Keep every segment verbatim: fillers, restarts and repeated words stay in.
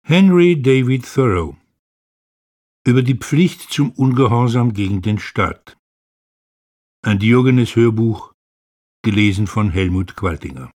Henry David Thoreau über die Pflicht zum Ungehorsam gegen den Staat. Ein Diogenes-Hörbuch, gelesen von Helmut Qualtinger.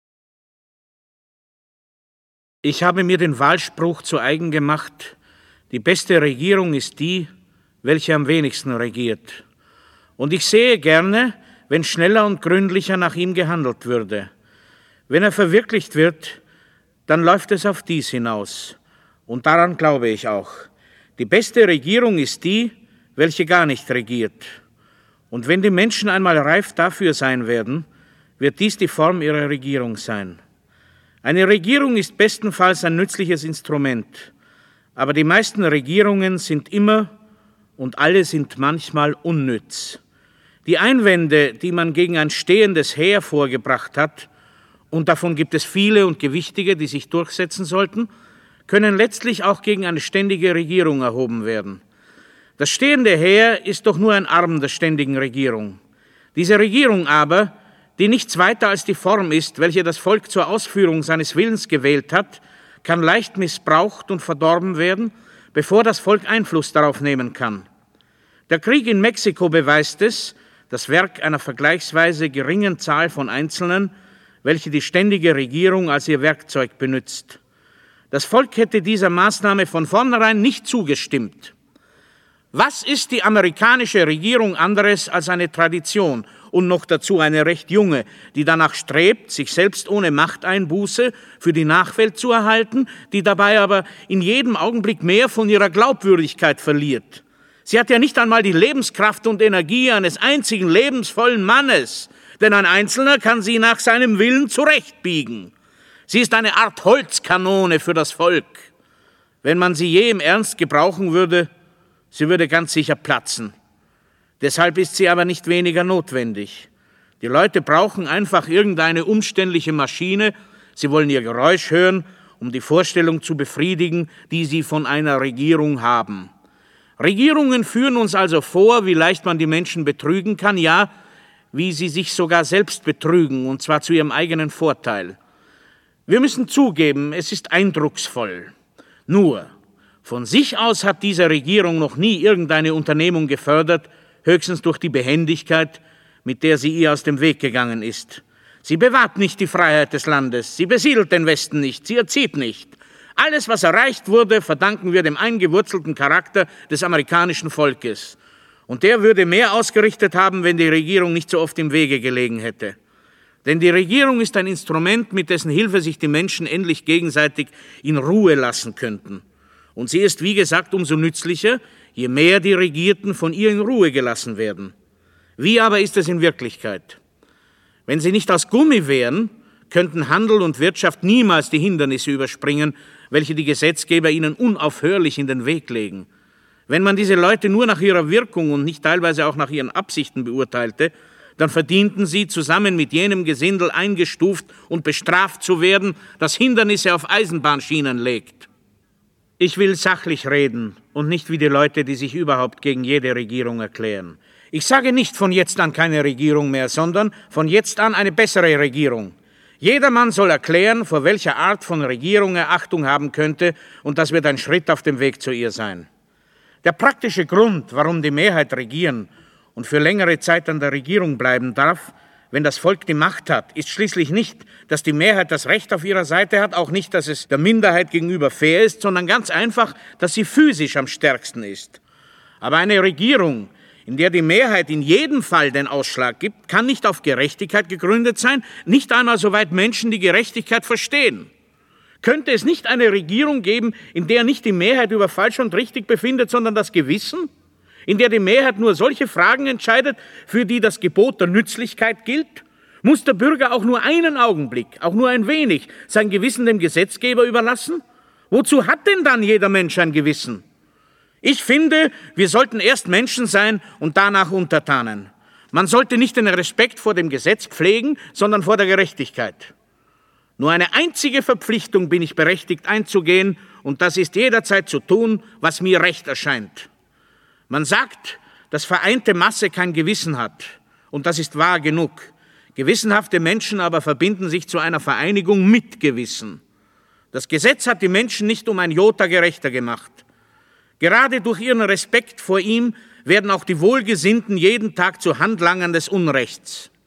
Ich habe mir den Wahlspruch zu eigen gemacht: Die beste Regierung ist die, welche am wenigsten regiert. Und ich sehe gerne, wenn schneller und gründlicher nach ihm gehandelt würde. Wenn er verwirklicht wird, dann läuft es auf dies hinaus. Und daran glaube ich auch. Die beste Regierung ist die, welche gar nicht regiert. Und wenn die Menschen einmal reif dafür sein werden, wird dies die Form ihrer Regierung sein. Eine Regierung ist bestenfalls ein nützliches Instrument, aber die meisten Regierungen sind immer und alle sind manchmal unnütz. Die Einwände, die man gegen ein stehendes Heer vorgebracht hat, und davon gibt es viele und gewichtige, die sich durchsetzen sollten, können letztlich auch gegen eine ständige Regierung erhoben werden. Das stehende Heer ist doch nur ein Arm der ständigen Regierung. Diese Regierung aber, die nichts weiter als die Form ist, welche das Volk zur Ausführung seines Willens gewählt hat, kann leicht missbraucht und verdorben werden, bevor das Volk Einfluss darauf nehmen kann. Der Krieg in Mexiko beweist es, das Werk einer vergleichsweise geringen Zahl von Einzelnen, welche die ständige Regierung als ihr Werkzeug benützt. Das Volk hätte dieser Maßnahme von vornherein nicht zugestimmt. Was ist die amerikanische Regierung anderes als eine Tradition und noch dazu eine recht junge, die danach strebt, sich selbst ohne Machteinbuße für die Nachwelt zu erhalten, die dabei aber in jedem Augenblick mehr von ihrer Glaubwürdigkeit verliert? Sie hat ja nicht einmal die Lebenskraft und Energie eines einzigen lebensvollen Mannes, denn ein Einzelner kann sie nach seinem Willen zurechtbiegen. Sie ist eine Art Holzkanone für das Volk. Wenn man sie je im Ernst gebrauchen würde, sie würde ganz sicher platzen. Deshalb ist sie aber nicht weniger notwendig. Die Leute brauchen einfach irgendeine umständliche Maschine. Sie wollen ihr Geräusch hören, um die Vorstellung zu befriedigen, die sie von einer Regierung haben. Regierungen führen uns also vor, wie leicht man die Menschen betrügen kann, ja, wie sie sich sogar selbst betrügen, und zwar zu ihrem eigenen Vorteil. Wir müssen zugeben, es ist eindrucksvoll. Nur, von sich aus hat diese Regierung noch nie irgendeine Unternehmung gefördert, höchstens durch die Behendigkeit, mit der sie ihr aus dem Weg gegangen ist. Sie bewahrt nicht die Freiheit des Landes, sie besiedelt den Westen nicht, sie erzieht nicht. Alles, was erreicht wurde, verdanken wir dem eingewurzelten Charakter des amerikanischen Volkes. Und der würde mehr ausgerichtet haben, wenn die Regierung nicht so oft im Wege gelegen hätte. Denn die Regierung ist ein Instrument, mit dessen Hilfe sich die Menschen endlich gegenseitig in Ruhe lassen könnten. Und sie ist, wie gesagt, umso nützlicher, je mehr die Regierten von ihr in Ruhe gelassen werden. Wie aber ist es in Wirklichkeit? Wenn sie nicht aus Gummi wären, könnten Handel und Wirtschaft niemals die Hindernisse überspringen, welche die Gesetzgeber ihnen unaufhörlich in den Weg legen. Wenn man diese Leute nur nach ihrer Wirkung und nicht teilweise auch nach ihren Absichten beurteilte, dann verdienten sie, zusammen mit jenem Gesindel eingestuft und bestraft zu werden, das Hindernisse auf Eisenbahnschienen legt. Ich will sachlich reden und nicht wie die Leute, die sich überhaupt gegen jede Regierung erklären. Ich sage nicht von jetzt an keine Regierung mehr, sondern von jetzt an eine bessere Regierung. Jedermann soll erklären, vor welcher Art von Regierung er Achtung haben könnte, und das wird ein Schritt auf dem Weg zu ihr sein. Der praktische Grund, warum die Mehrheit regieren und für längere Zeit an der Regierung bleiben darf, wenn das Volk die Macht hat, ist schließlich nicht, dass die Mehrheit das Recht auf ihrer Seite hat, auch nicht, dass es der Minderheit gegenüber fair ist, sondern ganz einfach, dass sie physisch am stärksten ist. Aber eine Regierung, in der die Mehrheit in jedem Fall den Ausschlag gibt, kann nicht auf Gerechtigkeit gegründet sein, nicht einmal soweit Menschen die Gerechtigkeit verstehen. Könnte es nicht eine Regierung geben, in der nicht die Mehrheit über falsch und richtig befindet, sondern das Gewissen? In der die Mehrheit nur solche Fragen entscheidet, für die das Gebot der Nützlichkeit gilt? Muss der Bürger auch nur einen Augenblick, auch nur ein wenig, sein Gewissen dem Gesetzgeber überlassen? Wozu hat denn dann jeder Mensch ein Gewissen? Ich finde, wir sollten erst Menschen sein und danach Untertanen. Man sollte nicht den Respekt vor dem Gesetz pflegen, sondern vor der Gerechtigkeit. Nur eine einzige Verpflichtung bin ich berechtigt einzugehen, und das ist jederzeit zu tun, was mir recht erscheint. Man sagt, dass vereinte Masse kein Gewissen hat, und das ist wahr genug. Gewissenhafte Menschen aber verbinden sich zu einer Vereinigung mit Gewissen. Das Gesetz hat die Menschen nicht um ein Jota gerechter gemacht. Gerade durch ihren Respekt vor ihm werden auch die Wohlgesinnten jeden Tag zu Handlangern des Unrechts.